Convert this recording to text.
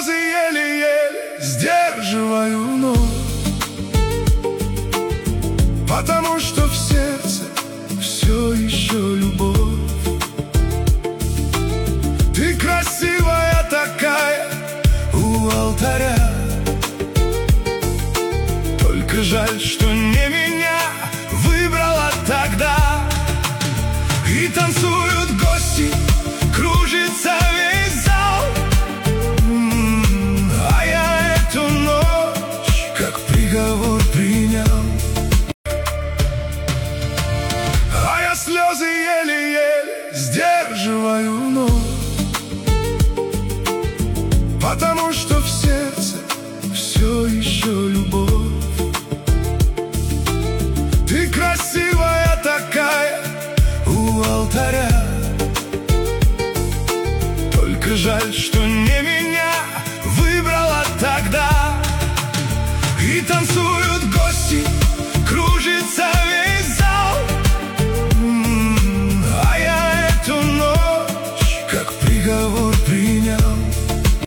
слезы еле-еле сдерживаю, но потому что в сердце все еще любовь. Ты красивая такая у алтаря, только жаль, что не меня выбрала тогда. И танцуют гости, кружится весь зал, а я эту ночь как приговор принял. А я слезы еле-еле сдерживаю, но потому что в сердце все еще любовь. Ты красивая такая у алтаря, только жаль, что не меня выбрала тогда. И танцует